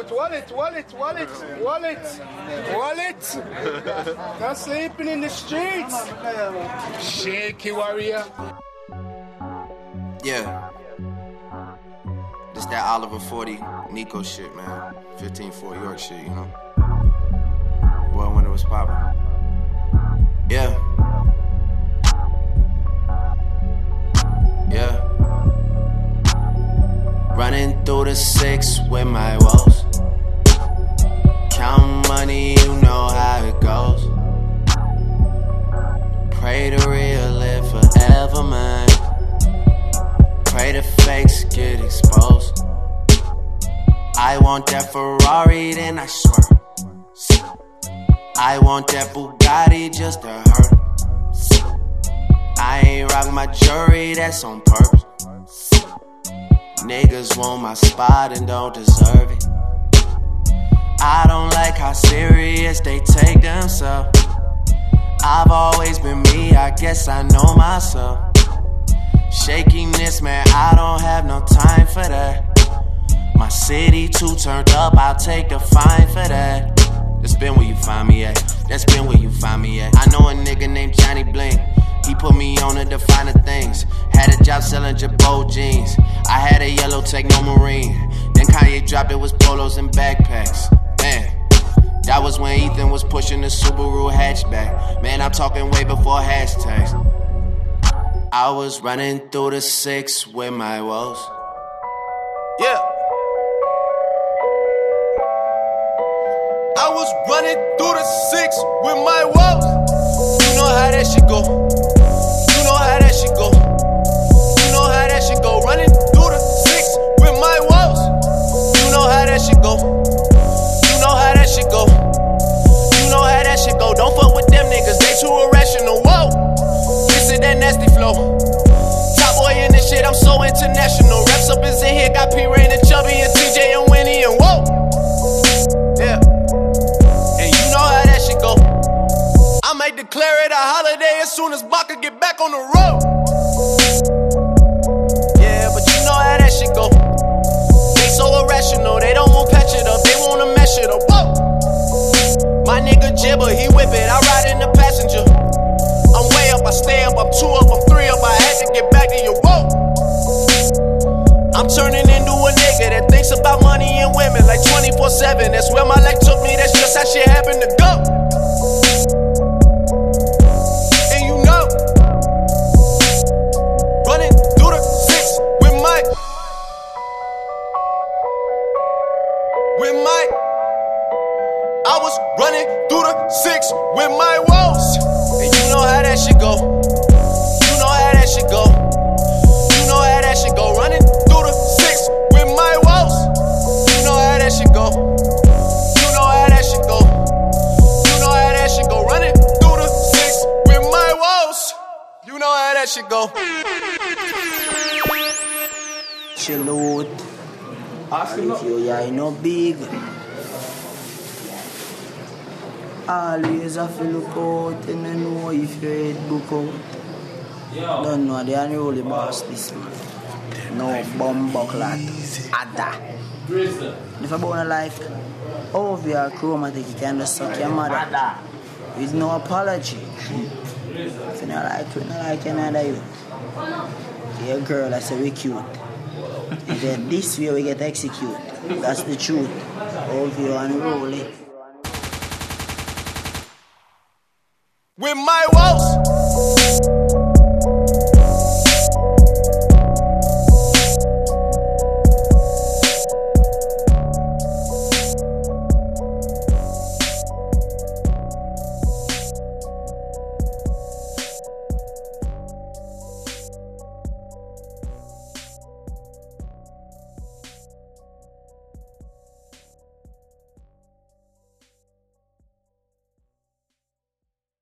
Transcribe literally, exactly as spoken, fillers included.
wallet, wallet, wallet, wallet, wallet, wallet. Not sleeping in the streets. Shaky warrior. Yeah. This that Oliver forty Nico shit, man. fifteen four York shit, you know. Well, when it was poppin'. Yeah. Yeah. Running through the six with my woes. Count money, you know how it goes. Pray the real live forever, man. Pray the fakes get exposed. I want that Ferrari, then I swear. I want that Bugatti just to hurt. I ain't rock my jewelry, that's on purpose. Niggas want my spot and don't deserve it. I don't like how serious they take themselves. I've always been me, I guess I know myself. Shakiness, man, I don't have no time for that. My city too turned up, I'll take a fine for that. That's been where you find me at. That's been where you find me at. I know a nigga named Johnny Bling. He put me on to the finer things. Had a job selling Jabot jeans. I had a yellow Techno Marine. Then Kanye dropped it was polos and backpacks. Man, that was when Ethan was pushing the Subaru hatchback. Man, I'm talking way before hashtags. I was running through the six with my woes. Yeah. I was running through the six with my woes. You know how that shit go. You know how that shit go. You know how that shit go. Running through the six with my woes. You know how that shit go. You know how that shit go. You know how that shit go. Don't fuck with them niggas, they too irrational. Whoa, this is that nasty flow. Top boy in this shit, I'm so international. Reps up is in here, got P Rain and Chubby and T J and Winnie and whoa. Yeah. I might declare it a holiday as soon as Baka get back on the road. Yeah, but you know how that shit go. They so irrational, they don't want patch it up, they wanna mesh it up. Whoa. My nigga Jibber, he whip it, I ride in the passenger. I'm way up, I stay up, I'm two up, I'm three up, I had to get back to you. Whoa. I'm turning into a nigga that thinks about money and women like twenty-four seven. That's where my life took me, that's just how shit happened to go. I was running through the six with my woes. And you know how that shit go. You know how that shit go. You know how that shit go. Running through the six with my woes. You know how that shit go. You know how that shit go. You know how that shit go. Running through the six with my woes. You know how that shit go. Chill out. If you yeah, no big. Always have to look out and I know if your head book out. Don't know, they are the only boss this man. No bomb buckler. Ada. If I born a life, over your chromatic, you can just suck your mother. With no apology. If you don't like, you don't like another you. Your girl, I say we cute. And then this way we get execute. That's the truth. Over you and roll it. With my woes.